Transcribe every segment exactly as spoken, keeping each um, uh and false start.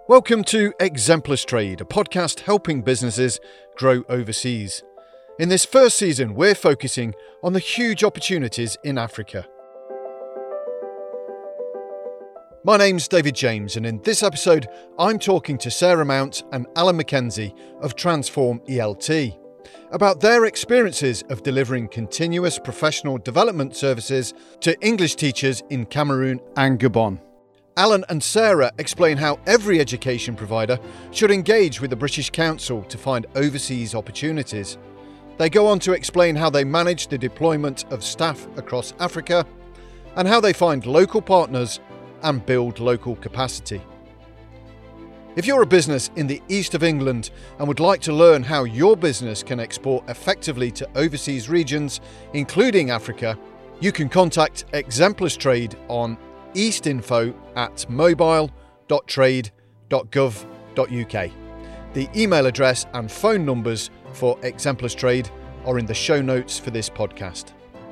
Welcome to Exemplars Trade, a podcast helping businesses grow overseas. In this first season, we're focusing on the huge opportunities in Africa. My name's David James, and in this episode, I'm talking to Sarah Mount and Alan McKenzie of Transform E L T about their experiences of delivering continuous professional development services to English teachers in Cameroon and Gabon. Alan and Sarah explain how every education provider should engage with the British Council to find overseas opportunities. They go on to explain how they manage the deployment of staff across Africa and how they find local partners and build local capacity. If you're a business in the east of England and would like to learn how your business can export effectively to overseas regions, including Africa, you can contact Exemplars Trade on eastinfo at mobile dot trade dot gov dot uk. The email address and phone numbers for Exemplars Trade are in the show notes for this podcast.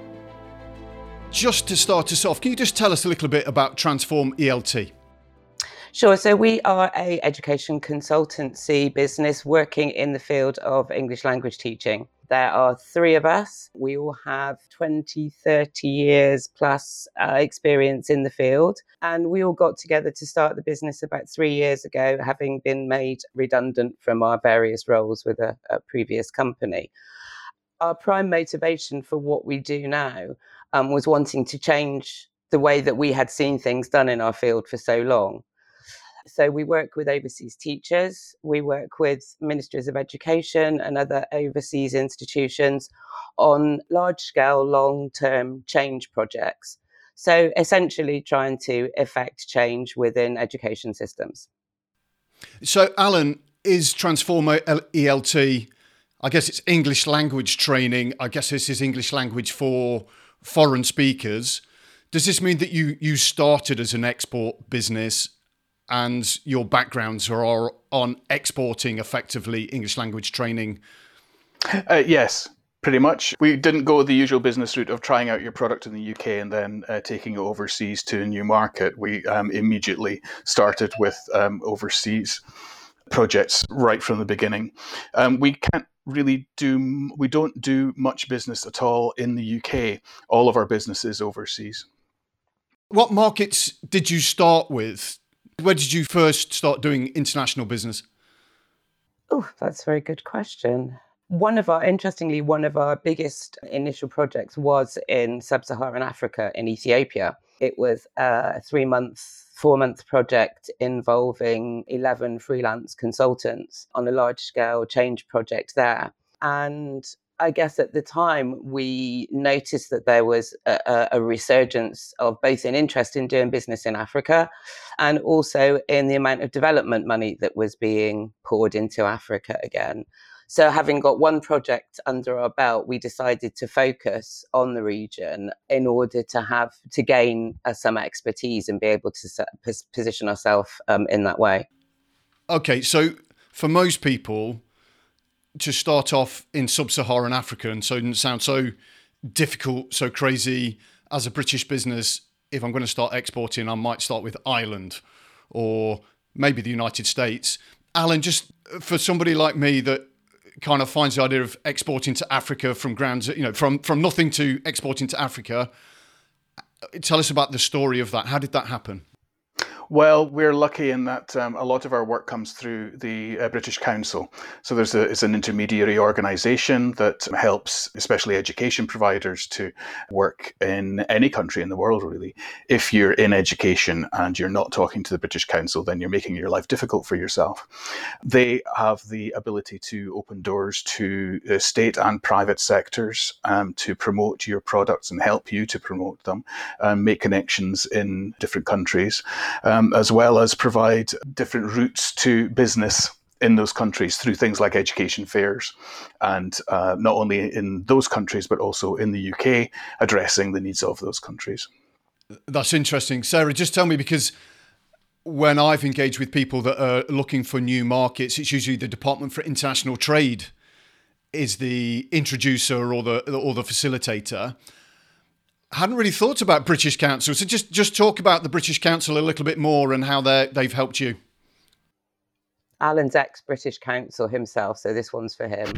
Just to start us off, can you just tell us a little bit about Transform E L T? Sure. So we are a education consultancy business working in the field of English language teaching. There are three of us. We all have twenty, thirty years plus uh, experience in the field. And we all got together to start the business about three years ago, having been made redundant from our various roles with a, a previous company. Our prime motivation for what we do now um, was wanting to change the way that we had seen things done in our field for so long. So we work with overseas teachers, we work with ministries of education and other overseas institutions on large-scale, long-term change projects. So essentially trying to effect change within education systems. So Alan, is Transform E L T, I guess it's English language training, I guess this is English language for foreign speakers. Does this mean that you, you started as an export business and your backgrounds are on exporting effectively English language training? Uh, yes, pretty much. We didn't go the usual business route of trying out your product in the U K and then uh, taking it overseas to a new market. We um, immediately started with um, overseas projects right from the beginning. Um, we can't really do, we don't do much business at all in the U K. All of our business is overseas. What markets did you start with? Where did you first start doing international business? Oh, that's a very good question. One of our, interestingly, one of our biggest initial projects was in sub-Saharan Africa, in Ethiopia. It was a three-month, four-month project involving eleven freelance consultants on a large-scale change project there. And I guess at the time, we noticed that there was a, a resurgence of both an interest in doing business in Africa and also in the amount of development money that was being poured into Africa again. So having got one project under our belt, we decided to focus on the region in order to have to gain uh, some expertise and be able to set, pos- position ourselves um, in that way. Okay, so for most people, to start off in sub-Saharan Africa and so it doesn't sound so difficult, so crazy as a British business, if I'm going to start exporting, I might start with Ireland or maybe the United States. Alan, just for somebody like me that kind of finds the idea of exporting to Africa from grounds, you know, from, from nothing to exporting to Africa, tell us about the story of that. How did that happen? Well, we're lucky in that um, a lot of our work comes through the uh, British Council. So there's a, it's an intermediary organisation that helps, especially education providers, to work in any country in the world, really. If you're in education and you're not talking to the British Council, then you're making your life difficult for yourself. They have the ability to open doors to uh, state and private sectors um, to promote your products and help you to promote them, um, make connections in different countries. Um, as well as provide different routes to business in those countries through things like education fairs. And uh, not only in those countries, but also in the U K, addressing the needs of those countries. That's interesting. Sarah, just tell me, because when I've engaged with people that are looking for new markets, it's usually the Department for International Trade is the introducer or the or the facilitator. Hadn't really thought about British Council. So just, just talk about the British Council a little bit more and how they they've helped you. Alan's ex-British Council himself, so this one's for him.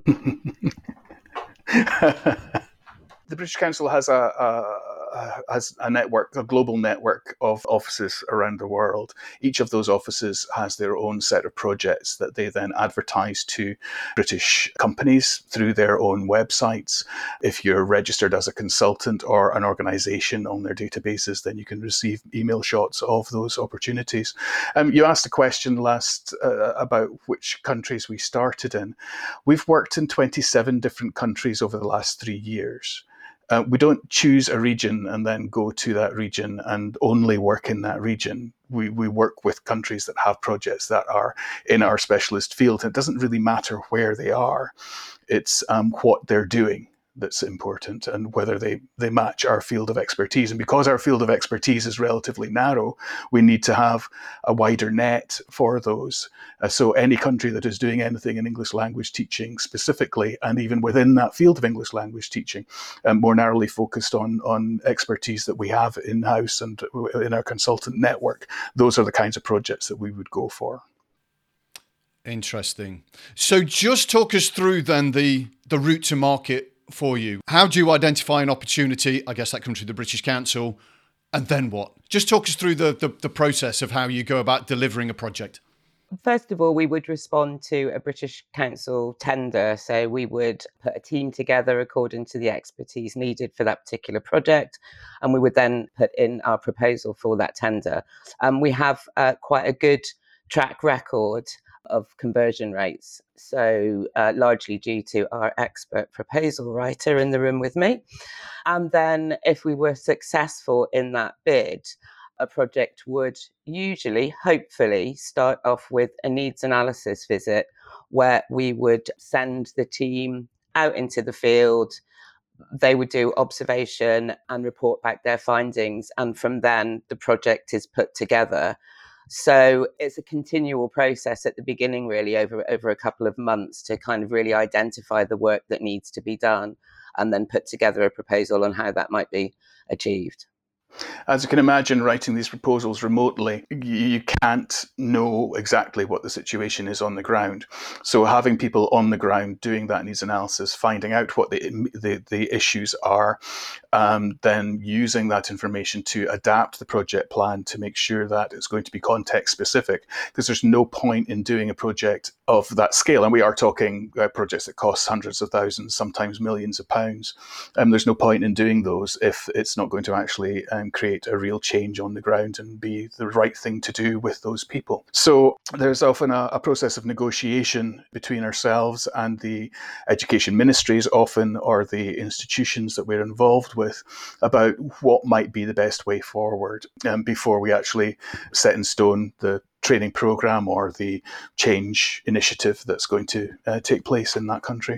The British Council has a, a has a network, a global network of offices around the world. Each of those offices has their own set of projects that they then advertise to British companies through their own websites. If you're registered as a consultant or an organisation on their databases, then you can receive email shots of those opportunities. Um, you asked a question last uh, about which countries we started in. We've worked in twenty-seven different countries over the last three years. Uh, we don't choose a region and then go to that region and only work in that region. We we work with countries that have projects that are in our specialist field. It doesn't really matter where they are. It's um, what they're doing that's important and whether they, they match our field of expertise. And because our field of expertise is relatively narrow, we need to have a wider net for those. Uh, so any country that is doing anything in English language teaching specifically, and even within that field of English language teaching, um, more narrowly focused on, on expertise that we have in-house and in our consultant network, those are the kinds of projects that we would go for. Interesting. So just talk us through then the, the route to market for you. How do you identify an opportunity? I guess that comes through the British Council. And then what? Just talk us through the, the, the process of how you go about delivering a project. First of all, we would respond to a British Council tender. So we would put a team together according to the expertise needed for that particular project. And we would then put in our proposal for that tender. Um, we have uh, quite a good track record of conversion rates. So uh, largely due to our expert proposal writer in the room with me. And then if we were successful in that bid, a project would usually, hopefully, start off with a needs analysis visit where we would send the team out into the field. They would do observation and report back their findings. And from then, the project is put together. So it's a continual process at the beginning, really, over, over a couple of months to kind of really identify the work that needs to be done and then put together a proposal on how that might be achieved. As you can imagine, writing these proposals remotely, you can't know exactly what the situation is on the ground. So having people on the ground doing that needs analysis, finding out what the the, the issues are, um, then using that information to adapt the project plan to make sure that it's going to be context specific, because there's no point in doing a project of that scale. And we are talking uh, projects that cost hundreds of thousands, sometimes millions of pounds. And um, there's no point in doing those if it's not going to actually um, create a real change on the ground and be the right thing to do with those people. So there's often a, a process of negotiation between ourselves and the education ministries often, or the institutions that we're involved with, about what might be the best way forward um, before we actually set in stone the training program or the change initiative that's going to uh, take place in that country.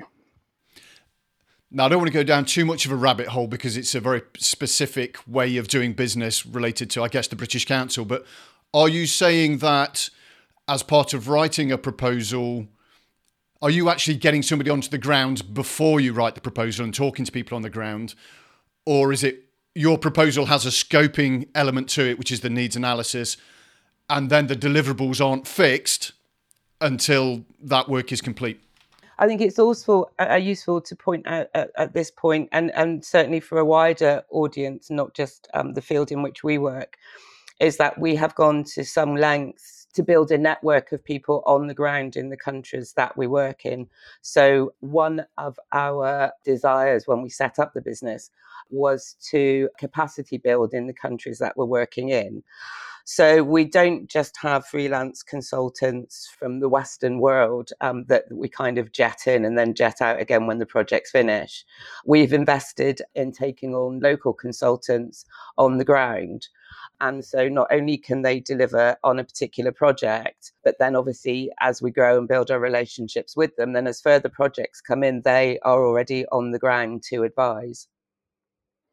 Now, I don't want to go down too much of a rabbit hole because it's a very specific way of doing business related to, I guess, the British Council. But are you saying that as part of writing a proposal, are you actually getting somebody onto the ground before you write the proposal and talking to people on the ground? Or is it your proposal has a scoping element to it, which is the needs analysis, and then the deliverables aren't fixed until that work is complete? I think it's also uh, useful to point out at, at this point, and, and certainly for a wider audience, not just um, the field in which we work, is that we have gone to some lengths to build a network of people on the ground in the countries that we work in. So one of our desires when we set up the business was to capacity build in the countries that we're working in. So we don't just have freelance consultants from the Western world um, that we kind of jet in and then jet out again when the project's finished. We've invested in taking on local consultants on the ground. And so not only can they deliver on a particular project, but then obviously as we grow and build our relationships with them, then as further projects come in, they are already on the ground to advise.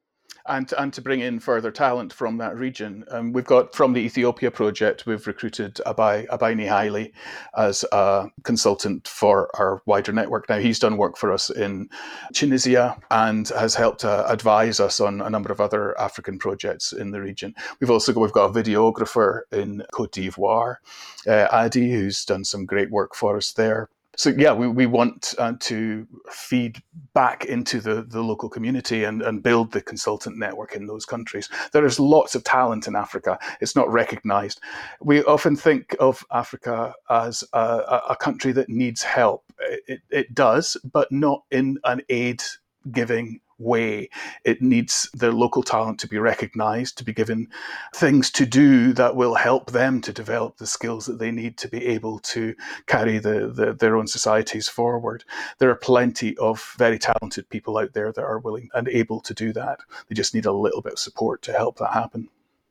and and to bring in further talent from that region. Um, we've got from the Ethiopia project, we've recruited Abai Abaini Haile as a consultant for our wider network. Now he's done work for us in Tunisia and has helped uh, advise us on a number of other African projects in the region. We've also got, we've got a videographer in Cote d'Ivoire, uh, Adi, who's done some great work for us there. So yeah, we, we want uh, to feed back into the, the local community and, and build the consultant network in those countries. There is lots of talent in Africa. It's not recognized. We often think of Africa as a, a country that needs help. It, it does, but not in an aid-giving way. It needs the local talent to be recognized, to be given things to do that will help them to develop the skills that they need to be able to carry the, the, their own societies forward. There are plenty of very talented people out there that are willing and able to do that. They just need a little bit of support to help that happen.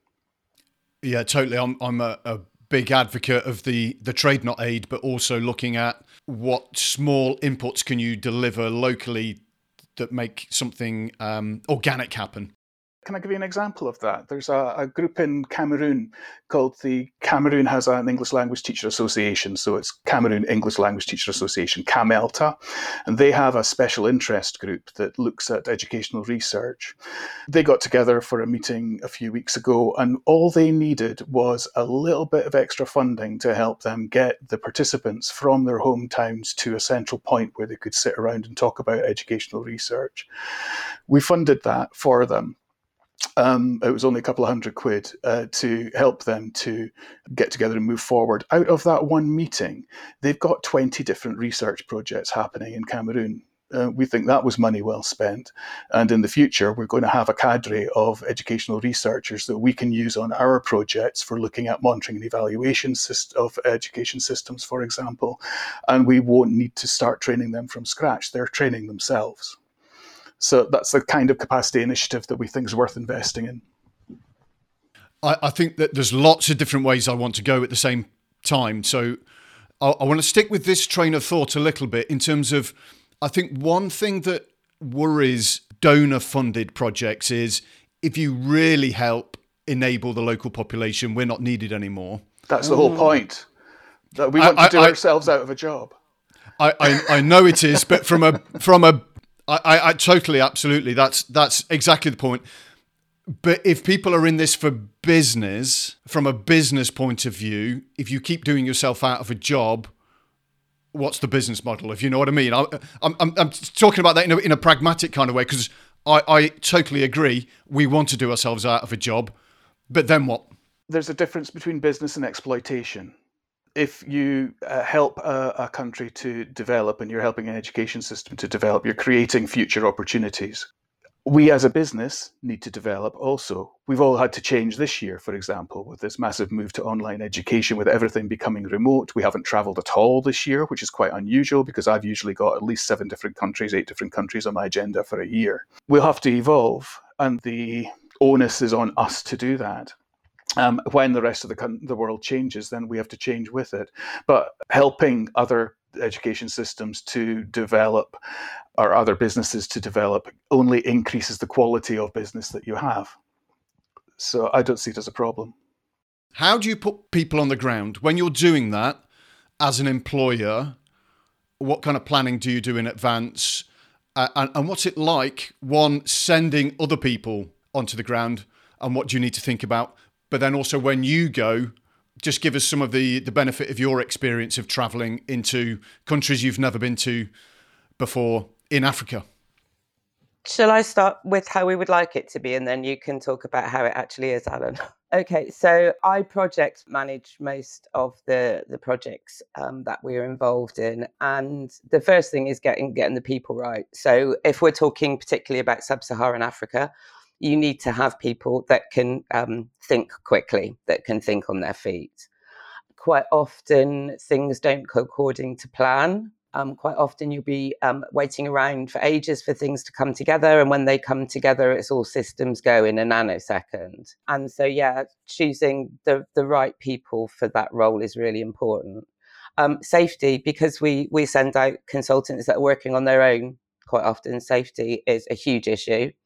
Yeah, totally. I'm, I'm a, a big advocate of the, the trade not aid, but also looking at what small inputs can you deliver locally that make something um, organic happen. Can I give you an example of that? There's a, a group in Cameroon called the Cameroon has an English Language Teacher Association. So it's Cameroon English Language Teacher Association, CAMELTA. And they have a special interest group that looks at educational research. They got together for a meeting a few weeks ago, and all they needed was a little bit of extra funding to help them get the participants from their hometowns to a central point where they could sit around and talk about educational research. We funded that for them. Um, it was only a couple of hundred quid uh, to help them to get together and move forward. Out of that one meeting, they've got twenty different research projects happening in Cameroon. Uh, we think that was money well spent. And in the future, we're going to have a cadre of educational researchers that we can use on our projects for looking at monitoring and evaluation of education systems, for example. And we won't need to start training them from scratch. They're training themselves. So that's the kind of capacity initiative that we think is worth investing in. I, I think that there's lots of different ways I want to go at the same time. So I, I want to stick with this train of thought a little bit in terms of, I think one thing that worries donor-funded projects is if you really help enable the local population, we're not needed anymore. That's the whole point. That we want I, to do I, ourselves out of a job. I, I, I know it is, but from a from a I, I, I totally, absolutely. That's that's exactly the point. But if people are in this for business, from a business point of view, if you keep doing yourself out of a job, what's the business model? If you know what I mean. I, I'm, I'm, I'm talking about that in a, in a pragmatic kind of way, because I, I totally agree. We want to do ourselves out of a job, but then what? There's a difference between business and exploitation. If you uh, help a, a country to develop and you're helping an education system to develop, you're creating future opportunities. We as a business need to develop also. We've all had to change this year, for example, with this massive move to online education, with everything becoming remote. We haven't traveled at all this year, which is quite unusual because I've usually got at least seven different countries, eight different countries on my agenda for a year. We'll have to evolve, and the onus is on us to do that. Um, when the rest of the, the world changes, then we have to change with it. But helping other education systems to develop or other businesses to develop only increases the quality of business that you have. So I don't see it as a problem. How do you put people on the ground? When you're doing that as an employer, what kind of planning do you do in advance? Uh, and, and what's it like, one, sending other people onto the ground, and what do you need to think about? But then also when you go, just give us some of the, the benefit of your experience of travelling into countries you've never been to before in Africa. Shall I start with how we would like it to be, and then you can talk about how it actually is, Alan? Okay, so I project manage most of the, the projects um, that we're involved in. And the first thing is getting getting the people right. So if we're talking particularly about sub-Saharan Africa, you need to have people that can um, think quickly, that can think on their feet. Quite often, things don't go according to plan. Um, quite often, you'll be um, waiting around for ages for things to come together. And when they come together, it's all systems go in a nanosecond. And so, yeah, choosing the, the right people for that role is really important. Um, safety, because we, we send out consultants that are working on their own. Quite often, safety is a huge issue.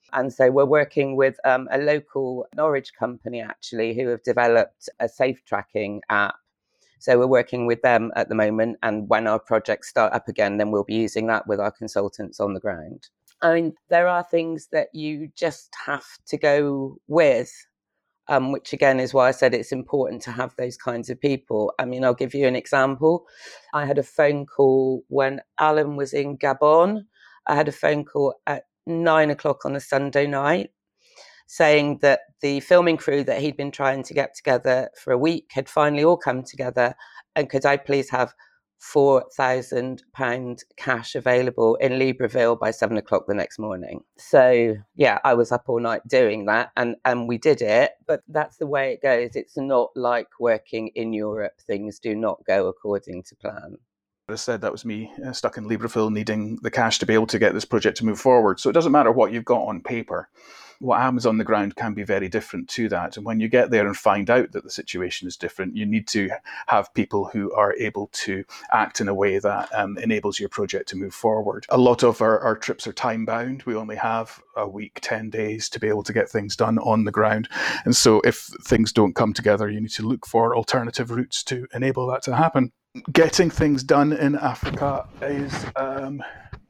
And so we're working with um, a local Norwich company, actually, who have developed a safe tracking app. So we're working with them at the moment. And when our projects start up again, then we'll be using that with our consultants on the ground. I mean, there are things that you just have to go with, um, which again is why I said it's important to have those kinds of people. I mean, I'll give you an example. I had a phone call when Alan was in Gabon. I had a phone call at nine o'clock on a Sunday night saying that the filming crew that he'd been trying to get together for a week had finally all come together, and could I please have four thousand pounds cash available in Libreville by seven o'clock the next morning. So yeah, I was up all night doing that, and, and we did it, but that's the way it goes. It's not like working in Europe. Things do not go according to plan. As I said, that was me uh, stuck in Libreville needing the cash to be able to get this project to move forward. So it doesn't matter what you've got on paper. What happens on the ground can be very different to that. And when you get there and find out that the situation is different, you need to have people who are able to act in a way that um, enables your project to move forward. A lot of our, our trips are time bound. We only have a week, ten days to be able to get things done on the ground. And so if things don't come together, you need to look for alternative routes to enable that to happen. Getting things done in Africa is um,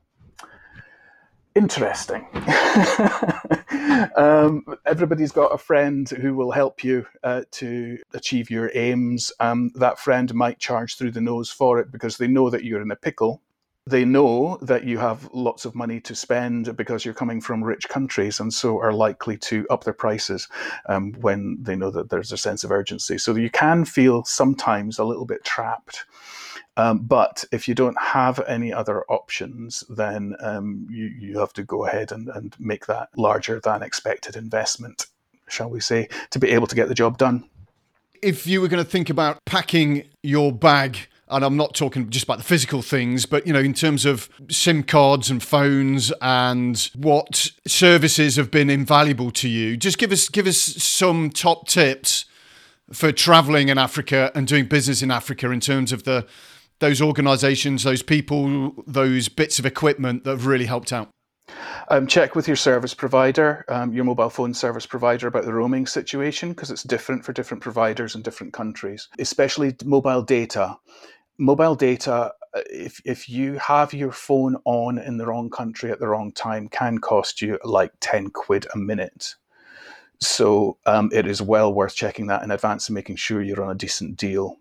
interesting. um, everybody's got a friend who will help you uh, to achieve your aims. Um, that friend might charge through the nose for it because they know that you're in a pickle. They know that you have lots of money to spend because you're coming from rich countries, and so are likely to up their prices um, when they know that there's a sense of urgency. So you can feel sometimes a little bit trapped. Um, but if you don't have any other options, then um, you, you have to go ahead and, and make that larger than expected investment, shall we say, to be able to get the job done. If you were going to think about packing your bag, and I'm not talking just about the physical things, but, you know, in terms of SIM cards and phones and what services have been invaluable to you, just give us give us some top tips for traveling in Africa and doing business in Africa in terms of the those organisations, those people, those bits of equipment that have really helped out. Um, check with your service provider, um, your mobile phone service provider, about the roaming situation, because it's different for different providers in different countries, especially mobile data. Mobile data, if if you have your phone on in the wrong country at the wrong time, can cost you like ten quid a minute. So um, it is well worth checking that in advance and making sure you're on a decent deal.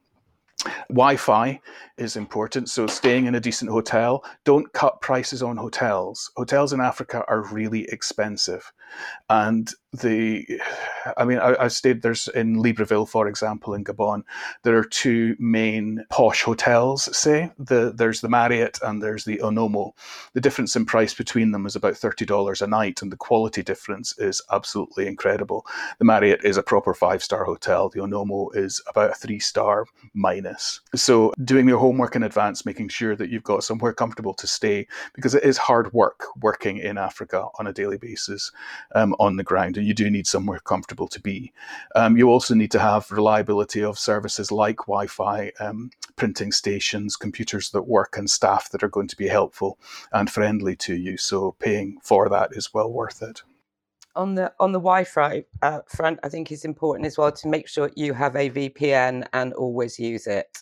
Wi-Fi is important, so staying in a decent hotel. Don't cut prices on hotels. Hotels in Africa are really expensive, and the, I mean, I, I stayed there's in Libreville, for example, in Gabon. There are two main posh hotels. Say the there's the Marriott and there's the Onomo. The difference in price between them is about thirty dollars a night, and the quality difference is absolutely incredible. The Marriott is a proper five-star hotel. The Onomo is about a three-star minus. So doing your homework in advance, making sure that you've got somewhere comfortable to stay, because it is hard work working in Africa on a daily basis um, on the ground, and you do need somewhere comfortable to be. Um, you also need to have reliability of services like Wi-Fi, um, printing stations, computers that work, and staff that are going to be helpful and friendly to you. So paying for that is well worth it. On the on the Wi-Fi uh, front, I think it's important as well to make sure you have a V P N and always use it.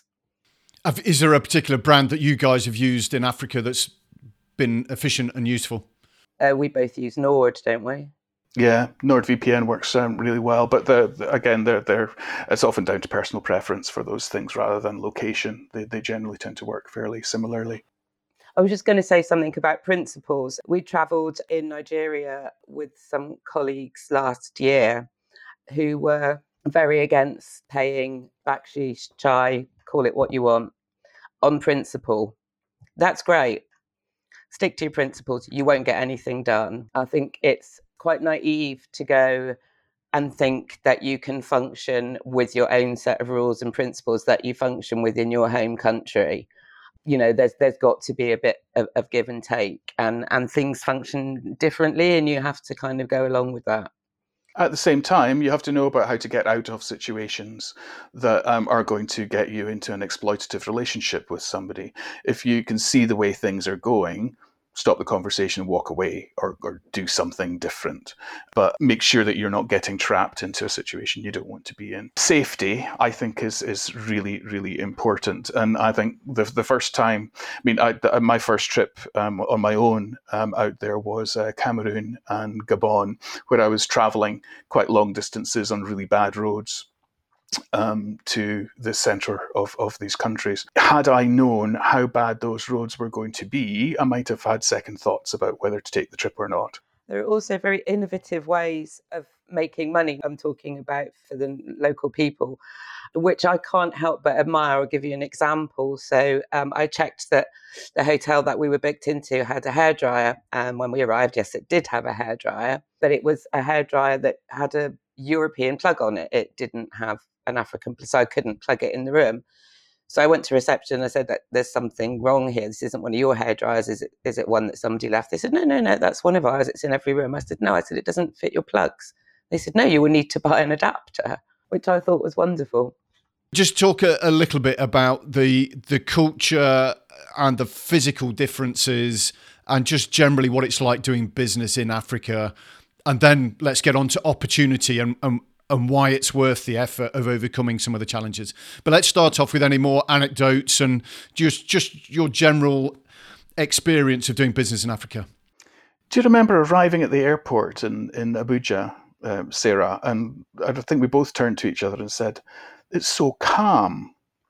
Is there a particular brand that you guys have used in Africa that's been efficient and useful? Uh, we both use Nord, don't we? Yeah, NordVPN works um, really well, but the, the, again, they're, they're, it's often down to personal preference for those things rather than location. They, they generally tend to work fairly similarly. I was just going to say something about principles. We travelled in Nigeria with some colleagues last year who were very against paying bakshish, chai, call it what you want, on principle. That's great. Stick to your principles. You won't get anything done. I think it's quite naive to go and think that you can function with your own set of rules and principles that you function with in your home country. You know, there's there's got to be a bit of, of give and take, and, and things function differently, and you have to kind of go along with that. At the same time, you have to know about how to get out of situations that um, are going to get you into an exploitative relationship with somebody. If you can see the way things are going, stop the conversation and walk away, or, or do something different. But make sure that you're not getting trapped into a situation you don't want to be in. Safety, I think, is is really, really important. And I think the the first time, I mean, I, the, my first trip um, on my own um, out there was uh, Cameroon and Gabon, where I was traveling quite long distances on really bad roads um, to the centre of, of these countries. Had I known how bad those roads were going to be, I might have had second thoughts about whether to take the trip or not. There are also very innovative ways of making money. I'm talking about for the local people, which I can't help but admire. I'll give you an example. So um, I checked that the hotel that we were booked into had a hairdryer. And when we arrived, yes, it did have a hairdryer, but it was a hairdryer that had a European plug on it. It didn't have an African plug, so I couldn't plug it in the room. So I went to reception. I said that there's something wrong here. This isn't one of your hairdryers. Is it? Is it one that somebody left? They said, no, no, no, that's one of ours. It's in every room. I said, no. I said, it doesn't fit your plugs. They said, no, you will need to buy an adapter, which I thought was wonderful. Just talk a, a little bit about the the culture and the physical differences, and just generally what it's like doing business in Africa. And then let's get on to opportunity and, and and why it's worth the effort of overcoming some of the challenges. But let's start off with any more anecdotes and just just your general experience of doing business in Africa. Do you remember arriving at the airport in, in Abuja, um, Sarah? And I think we both turned to each other and said, it's so calm.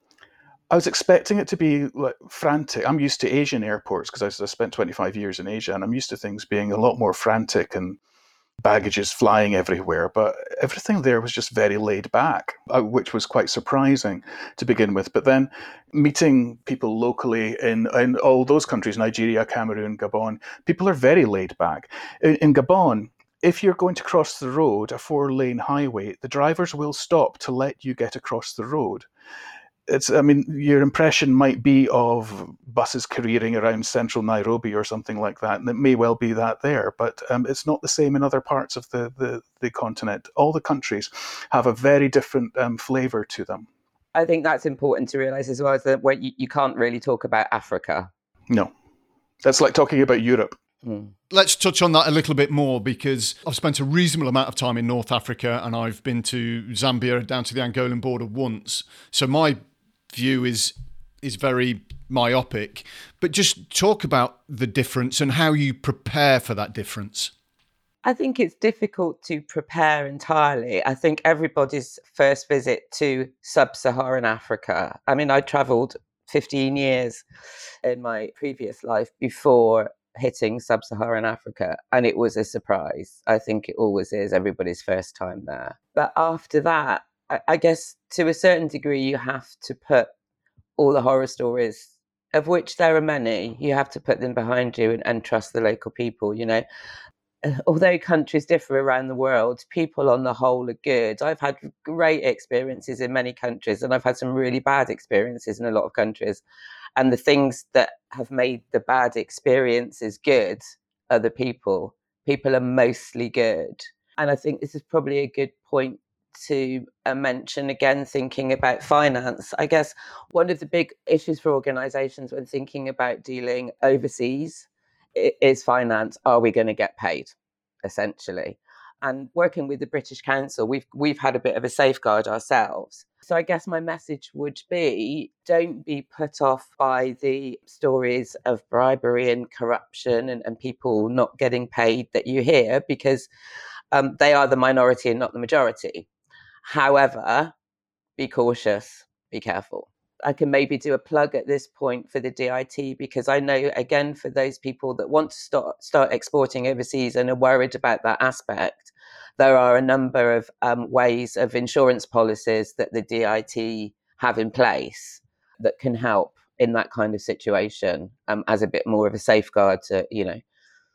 I was expecting it to be like frantic. I'm used to Asian airports because I, I spent twenty-five years in Asia, and I'm used to things being a lot more frantic and baggages flying everywhere, but everything there was just very laid back, which was quite surprising to begin with. But then meeting people locally in, in all those countries, Nigeria, Cameroon, Gabon, people are very laid back. In, in Gabon, if you're going to cross the road, a four-lane highway, the drivers will stop to let you get across the road. It's, I mean, your impression might be of buses careering around central Nairobi or something like that, and it may well be that there, but um, it's not the same in other parts of the, the, the continent. All the countries have a very different um, flavour to them. I think that's important to realise as well, is that where you, you can't really talk about Africa. No. That's like talking about Europe. Mm. Let's touch on that a little bit more, because I've spent a reasonable amount of time in North Africa, and I've been to Zambia, down to the Angolan border once. So my view is is very myopic, but just talk about the difference and how you prepare for that difference. I think it's difficult to prepare entirely. I think everybody's first visit to sub-Saharan Africa. I mean, I travelled fifteen years in my previous life before hitting sub-Saharan Africa, and it was a surprise. I think it always is everybody's first time there. But after that, I guess to a certain degree, you have to put all the horror stories, of which there are many, you have to put them behind you and, and trust the local people. You know, although countries differ around the world, people on the whole are good. I've had great experiences in many countries, and I've had some really bad experiences in a lot of countries. And the things that have made the bad experiences good are the people. People are mostly good. And I think this is probably a good point to uh, mention again, thinking about finance. I guess one of the big issues for organisations when thinking about dealing overseas is finance. Are we going to get paid, essentially? And working with the British Council, we've we've had a bit of a safeguard ourselves. So I guess my message would be, don't be put off by the stories of bribery and corruption and, and people not getting paid that you hear, because um, they are the minority and not the majority. However, be cautious, be careful. I can maybe do a plug at this point for the D I T, because I know, again, for those people that want to start, start exporting overseas and are worried about that aspect, there are a number of um, ways of insurance policies that the D I T have in place that can help in that kind of situation um, as a bit more of a safeguard to, you know.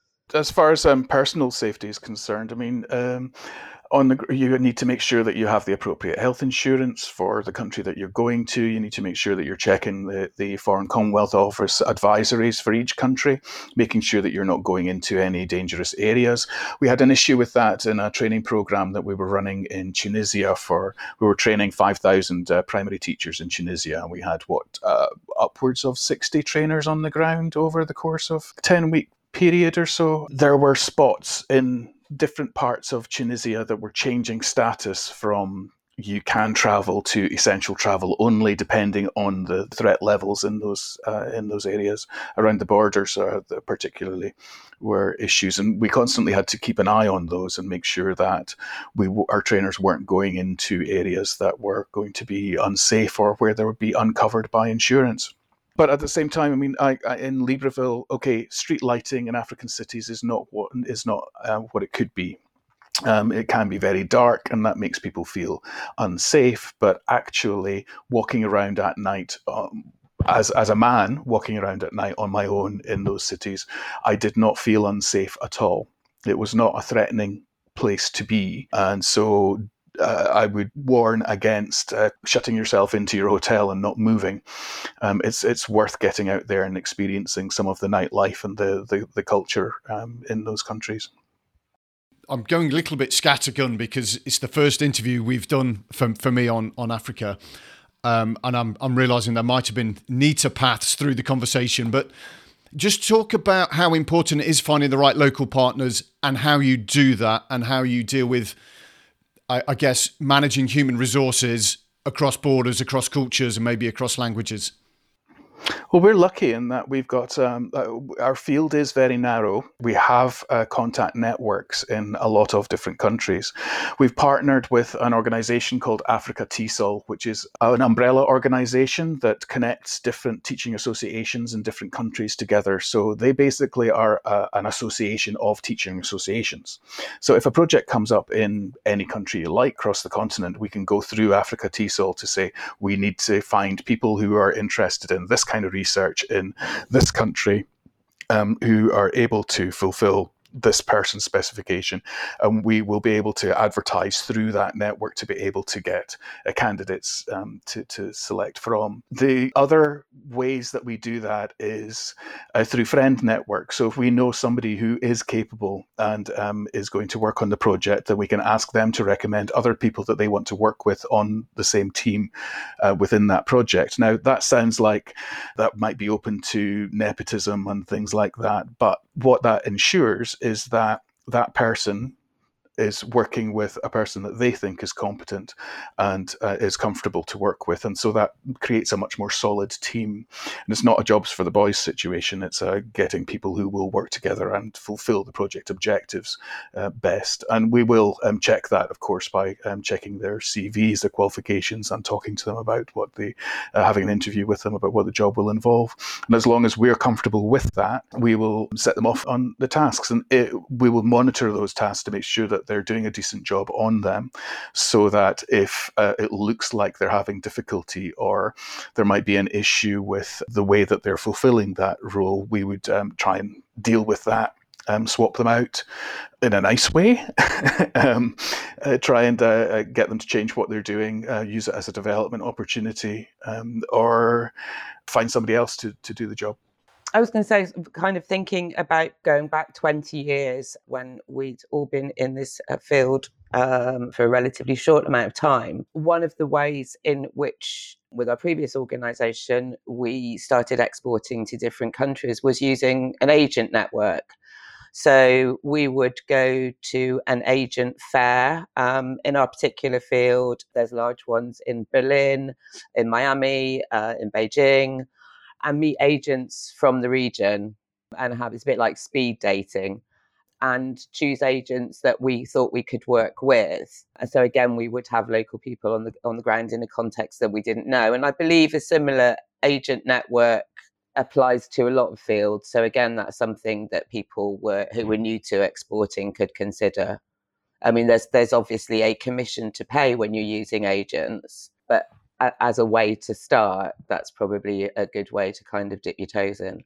As far as um, personal safety is concerned, I mean, um, on the, you need to make sure that you have the appropriate health insurance for the country that you're going to. You need to make sure that you're checking the, the Foreign Commonwealth Office advisories for each country, making sure that you're not going into any dangerous areas. We had an issue with that in a training program that we were running in Tunisia for, we were training five thousand uh, primary teachers in Tunisia. And we had, what, uh, upwards of sixty trainers on the ground over the course of a ten-week period or so, there were spots in different parts of Tunisia that were changing status from you can travel to essential travel only, depending on the threat levels in those uh, in those areas around the borders, uh, particularly, were issues, and we constantly had to keep an eye on those and make sure that we our trainers weren't going into areas that were going to be unsafe or where they would be uncovered by insurance. But at the same time, I mean, I, I, in Libreville, okay, street lighting in African cities is not what is not uh, what it could be. Um, it can be very dark, and that makes people feel unsafe. But actually, walking around at night, um, as as a man walking around at night on my own in those cities, I did not feel unsafe at all. It was not a threatening place to be, and so uh, I would warn against uh, shutting yourself into your hotel and not moving. Um, it's it's worth getting out there and experiencing some of the nightlife and the the, the culture um, in those countries. I'm going a little bit scattergun because it's the first interview we've done for, for me on, on Africa. Um, and I'm I'm realising there might have been neater paths through the conversation. But just talk about how important it is finding the right local partners and how you do that and how you deal with, I, I guess, managing human resources across borders, across cultures, and maybe across languages. Well, we're lucky in that we've got, um, uh, our field is very narrow. We have uh, contact networks in a lot of different countries. We've partnered with an organization called Africa T S O L, which is an umbrella organization that connects different teaching associations in different countries together. So they basically are uh, an association of teaching associations. So if a project comes up in any country you like across the continent, we can go through Africa T S O L to say, we need to find people who are interested in this kind of research in this country, um, who are able to fulfill this person's specification, and we will be able to advertise through that network to be able to get uh, candidates um, to, to select from. The other ways that we do that is uh, through friend networks. So if we know somebody who is capable and um, is going to work on the project, then we can ask them to recommend other people that they want to work with on the same team uh, within that project. Now, that sounds like that might be open to nepotism and things like that, but what that ensures is that that person is working with a person that they think is competent and uh, is comfortable to work with. And so that creates a much more solid team. And it's not a jobs for the boys situation. It's uh, getting people who will work together and fulfill the project objectives uh, best. And we will um, check that, of course, by um, checking their C Vs, their qualifications, and talking to them about what the, uh, having an interview with them about what the job will involve. And as long as we're comfortable with that, we will set them off on the tasks. And it, we will monitor those tasks to make sure that they're doing a decent job on them, so that if uh, it looks like they're having difficulty or there might be an issue with the way that they're fulfilling that role, we would um, try and deal with that, um, swap them out in a nice way, um, uh, try and uh, get them to change what they're doing, uh, use it as a development opportunity, um, or find somebody else to, to do the job. I was going to say, kind of thinking about going back twenty years when we'd all been in this uh, field um, for a relatively short amount of time. One of the ways in which, with our previous organisation, we started exporting to different countries was using an agent network. So we would go to an agent fair um, in our particular field. There's large ones in Berlin, in Miami, uh, in Beijing, and meet agents from the region and have it's a bit like speed dating and choose agents that we thought we could work with. And so again, we would have local people on the on the ground in a context that we didn't know. And I believe a similar agent network applies to a lot of fields. So again, that's something that people were who were new to exporting could consider. I mean, there's there's obviously a commission to pay when you're using agents, but as a way to start, that's probably a good way to kind of dip your toes in.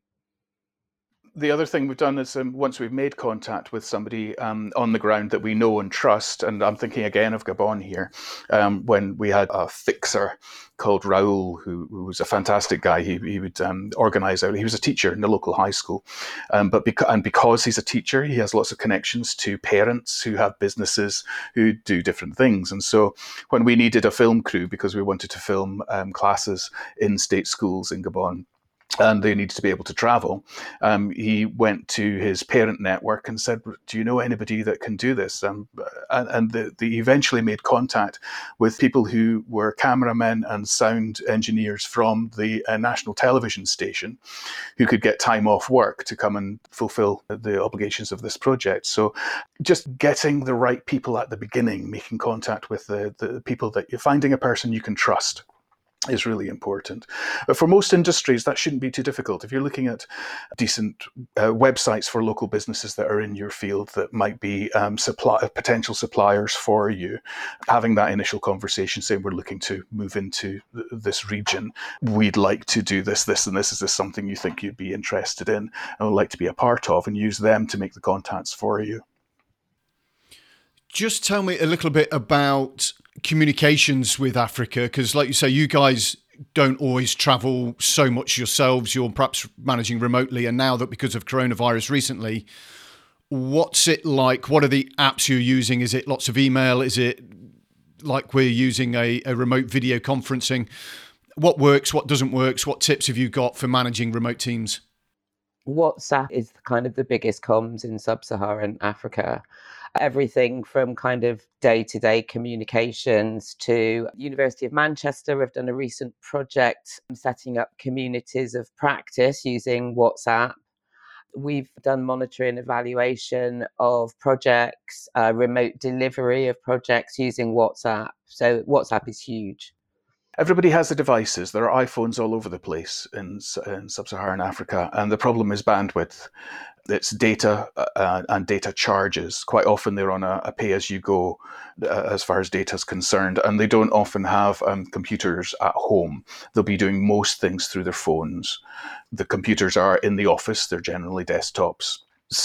The other thing we've done is um, once we've made contact with somebody um, on the ground that we know and trust, and I'm thinking again of Gabon here, um, when we had a fixer called Raul, who, who was a fantastic guy. He, he would um, organise out, he was a teacher in the local high school, um, but beca- and because he's a teacher, he has lots of connections to parents who have businesses who do different things. And so when we needed a film crew, because we wanted to film um, classes in state schools in Gabon, and they needed to be able to travel. Um, he went to his parent network and said, do you know anybody that can do this? Um, and and the, they eventually made contact with people who were cameramen and sound engineers from the uh, national television station who could get time off work to come and fulfill the obligations of this project. So just getting the right people at the beginning, making contact with the, the people that you're finding a person you can trust is really important. But for most industries, that shouldn't be too difficult. If you're looking at decent uh, websites for local businesses that are in your field that might be um, supply, potential suppliers for you, having that initial conversation saying, we're looking to move into th- this region, we'd like to do this, this, and this. Is this something you think you'd be interested in and would like to be a part of, and use them to make the contacts for you? Just tell me a little bit about communications with Africa, because like you say, you guys don't always travel so much yourselves. You're perhaps managing remotely. And now that because of coronavirus recently, what's it like? What are the apps you're using? Is it lots of email? Is it like we're using a, a remote video conferencing? What works? What doesn't work? What tips have you got for managing remote teams? WhatsApp is kind of the biggest comms in sub-Saharan Africa. Everything from kind of day-to-day communications to University of Manchester have done a recent project setting up communities of practice using WhatsApp. We've done monitoring, evaluation of projects, uh, remote delivery of projects using WhatsApp. So WhatsApp is huge. Everybody has the devices. There are iPhones all over the place in, in sub-Saharan Africa, and the problem is bandwidth. It's data uh, and data charges. Quite often they're on a, a pay-as-you-go uh, as far as data is concerned, and they don't often have um, computers at home. They'll be doing most things through their phones. The computers are in the office. They're generally desktops.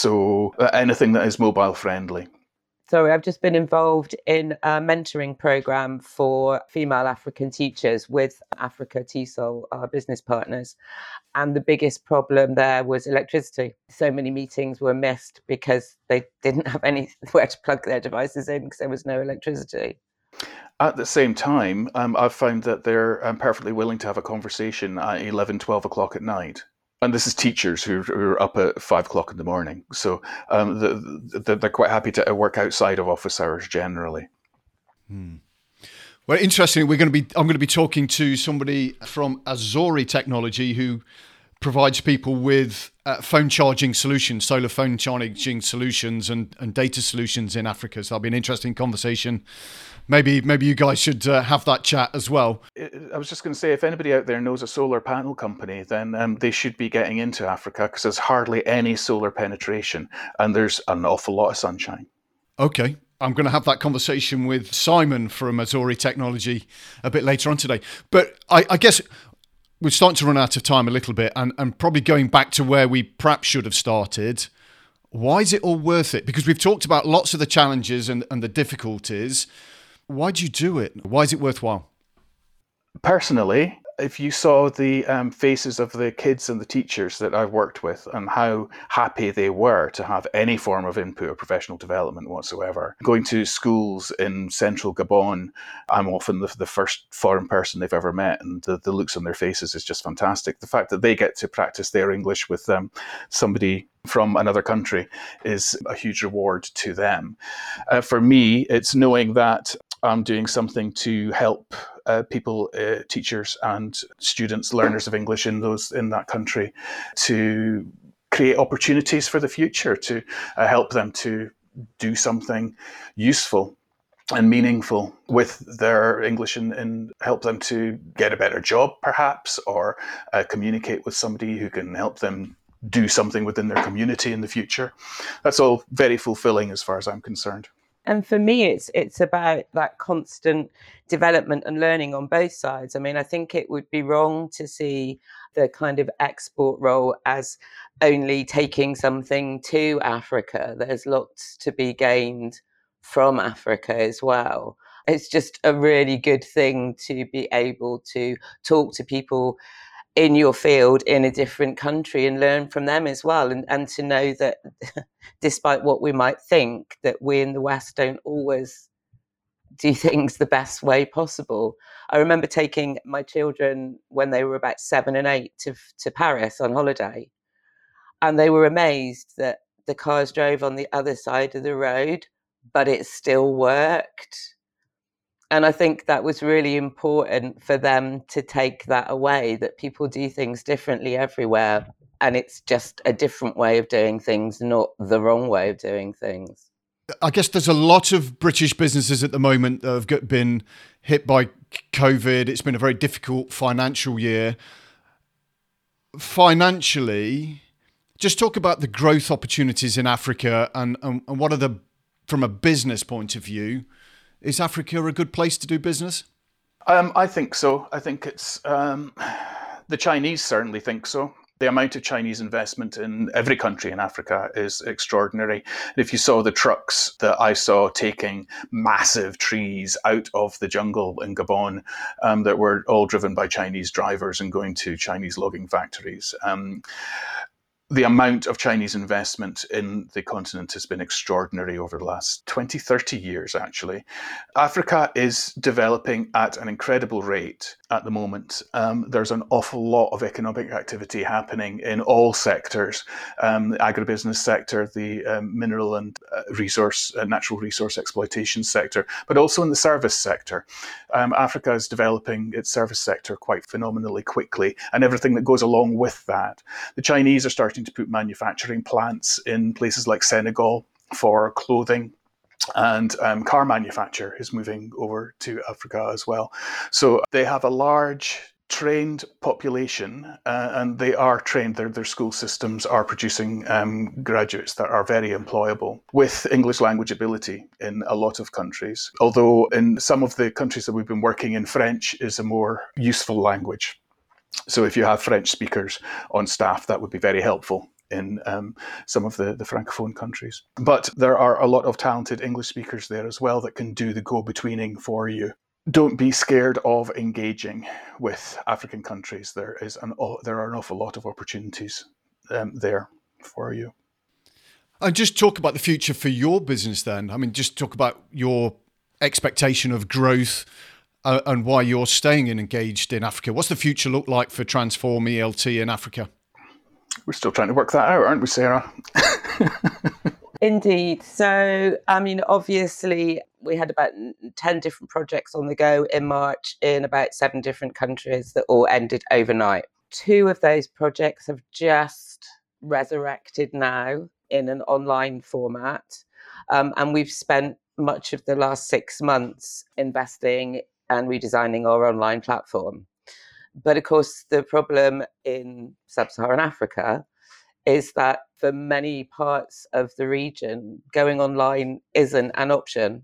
So uh, anything that is mobile friendly. Sorry, I've just been involved in a mentoring program for female African teachers with Africa T S O L, our business partners. And the biggest problem there was electricity. So many meetings were missed because they didn't have anywhere to plug their devices in because there was no electricity. At the same time, um, I've found that they're um, perfectly willing to have a conversation at eleven, twelve o'clock at night. And this is teachers who are up at five o'clock in the morning. So um, the, the, they're quite happy to work outside of office hours generally. Hmm. Well, interestingly, we're going to be. I'm going to be talking to somebody from Azori Technology who provides people with uh, phone charging solutions, solar phone charging solutions, and, and data solutions in Africa. So that'll be an interesting conversation. Maybe maybe you guys should uh, have that chat as well. I was just going to say, if anybody out there knows a solar panel company, then um, they should be getting into Africa because there's hardly any solar penetration and there's an awful lot of sunshine. Okay. I'm going to have that conversation with Simon from Azori Technology a bit later on today. But I, I guess we're starting to run out of time a little bit, and, and probably going back to where we perhaps should have started. Why is it all worth it? Because we've talked about lots of the challenges and, and the difficulties. Why do you do it? Why is it worthwhile? Personally, if you saw the um, faces of the kids and the teachers that I've worked with and how happy they were to have any form of input or professional development whatsoever. Going to schools in central Gabon, I'm often the, the first foreign person they've ever met, and the, the looks on their faces is just fantastic. The fact that they get to practice their English with um, somebody from another country is a huge reward to them. Uh, for me, it's knowing that I'm doing something to help uh, people, uh, teachers and students, learners of English in those in that country, to create opportunities for the future, to uh, help them to do something useful and meaningful with their English, and, and help them to get a better job, perhaps, or uh, communicate with somebody who can help them do something within their community in the future. That's all very fulfilling as far as I'm concerned. And for me, it's it's about that constant development and learning on both sides. I mean, I think it would be wrong to see the kind of export role as only taking something to Africa. There's lots to be gained from Africa as well. It's just a really good thing to be able to talk to people in your field in a different country and learn from them as well, and, and to know that despite what we might think, that we in the West don't always do things the best way possible. I remember taking my children when they were about seven and eight to, to Paris on holiday, and they were amazed that the cars drove on the other side of the road, but it still worked. And I think that was really important for them to take that away, that people do things differently everywhere. And it's just a different way of doing things, not the wrong way of doing things. I guess there's a lot of British businesses at the moment that have been hit by COVID. It's been a very difficult financial year. Financially, just talk about the growth opportunities in Africa and, and, and what are the, from a business point of view, is Africa a good place to do business? Um, I think so. I think it's, um, the Chinese certainly think so. The amount of Chinese investment in every country in Africa is extraordinary. And if you saw the trucks that I saw taking massive trees out of the jungle in Gabon, um, that were all driven by Chinese drivers and going to Chinese logging factories, um, the amount of Chinese investment in the continent has been extraordinary over the last twenty, thirty years, actually. Africa is developing at an incredible rate at the moment. Um, there's an awful lot of economic activity happening in all sectors, um, the agribusiness sector, the um, mineral and uh, resource, uh, natural resource exploitation sector, but also in the service sector. Um, Africa is developing its service sector quite phenomenally quickly, and everything that goes along with that. The Chinese are starting to put manufacturing plants in places like Senegal for clothing, and um, car manufacture is moving over to Africa as well. So they have a large trained population, uh, and they are trained. Their, their school systems are producing um, graduates that are very employable with English language ability in a lot of countries. Although in some of the countries that we've been working in, French is a more useful language. So if you have French speakers on staff, that would be very helpful in um, some of the, the Francophone countries. But there are a lot of talented English speakers there as well that can do the go-betweening for you. Don't be scared of engaging with African countries. There is an there are an awful lot of opportunities um, there for you. And just talk about the future for your business then. I mean, just talk about your expectation of growth Uh, and why you're staying and engaged in Africa. What's the future look like for Transform E L T in Africa? We're still trying to work that out, aren't we, Sarah? Indeed. So, I mean, obviously, we had about ten different projects on the go in March in about seven different countries that all ended overnight. Two of those projects have just resurrected now in an online format. Um, and we've spent much of the last six months investing and redesigning our online platform. But of course, the problem in sub-Saharan Africa is that for many parts of the region, going online isn't an option.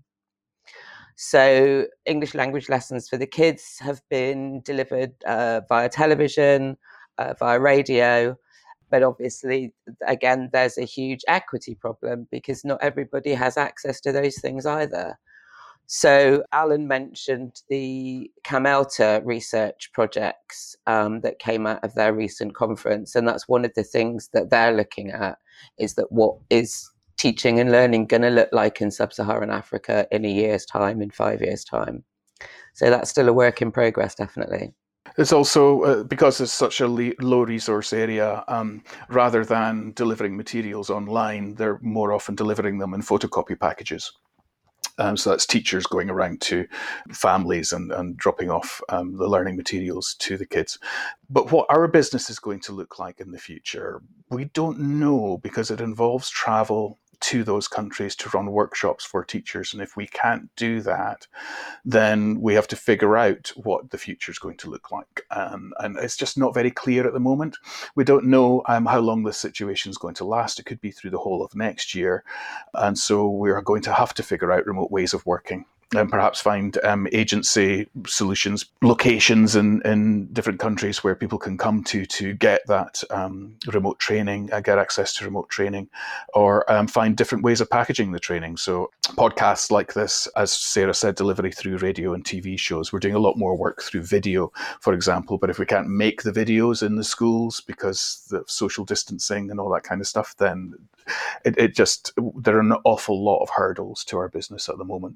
So English language lessons for the kids have been delivered uh, via television, uh, via radio. But obviously, again, there's a huge equity problem because not everybody has access to those things either. So Alan mentioned the CAMELTA research projects um, that came out of their recent conference. And that's one of the things that they're looking at, is that what is teaching and learning going to look like in sub-Saharan Africa in a year's time, in five years' time. So that's still a work in progress, definitely. It's also, uh, because it's such a le- low resource area, um, rather than delivering materials online, they're more often delivering them in photocopy packages. Um, so that's teachers going around to families and, and dropping off um, the learning materials to the kids. But what our business is going to look like in the future, we don't know, because it involves travel to those countries to run workshops for teachers. And if we can't do that, then we have to figure out what the future is going to look like. Um, and it's just not very clear at the moment. We don't know um, how long this situation is going to last. It could be through the whole of next year. And so we are going to have to figure out remote ways of working. And perhaps find um, agency solutions, locations in, in different countries where people can come to to get that um, remote training, uh, get access to remote training, or um, find different ways of packaging the training. So podcasts like this, as Sarah said, delivery through radio and T V shows. We're doing a lot more work through video, for example. But if we can't make the videos in the schools because of social distancing and all that kind of stuff, then it, it just, there are an awful lot of hurdles to our business at the moment.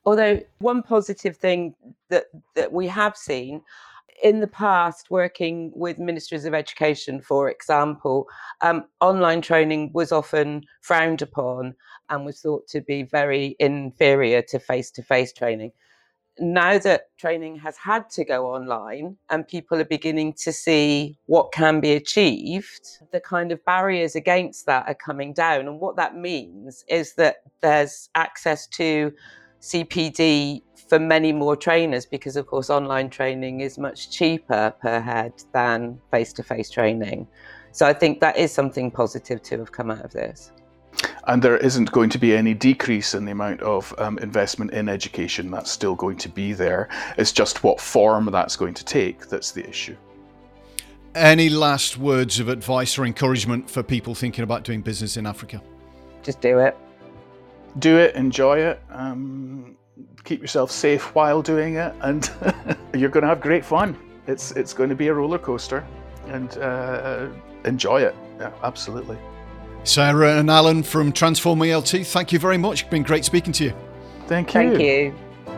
Although one positive thing that, that we have seen in the past, working with ministries of education, for example, um, online training was often frowned upon and was thought to be very inferior to face-to-face training. Now that training has had to go online and people are beginning to see what can be achieved, the kind of barriers against that are coming down. And what that means is that there's access to C P D for many more trainers, because of course online training is much cheaper per head than face-to-face training. So I think that is something positive to have come out of this. And there isn't going to be any decrease in the amount of um, investment in education. That's still going to be there. It's just what form that's going to take that's the issue. Any last words of advice or encouragement for people thinking about doing business in Africa? Just do it. Do it, enjoy it, um, keep yourself safe while doing it, and you're going to have great fun. It's it's going to be a roller coaster, and uh, enjoy it. Yeah, absolutely. Sarah and Alan from Transform E L T, thank you very much. It's been great speaking to you. Thank you. Thank you.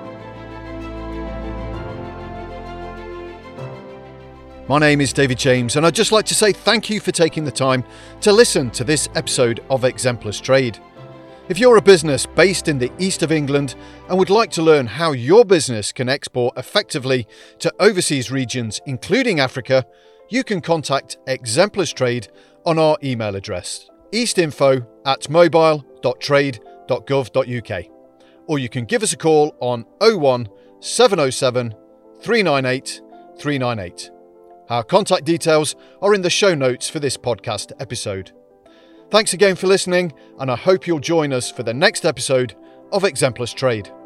My name is David James, and I'd just like to say thank you for taking the time to listen to this episode of Exemplars Trade. If you're a business based in the east of England and would like to learn how your business can export effectively to overseas regions, including Africa, you can contact Exemplars Trade on our email address, eastinfo at mobile dot trade dot gov dot uk. Or you can give us a call on oh one seven oh seven three nine eight three nine eight. Our contact details are in the show notes for this podcast episode. Thanks again for listening, and I hope you'll join us for the next episode of Exemplars Trade.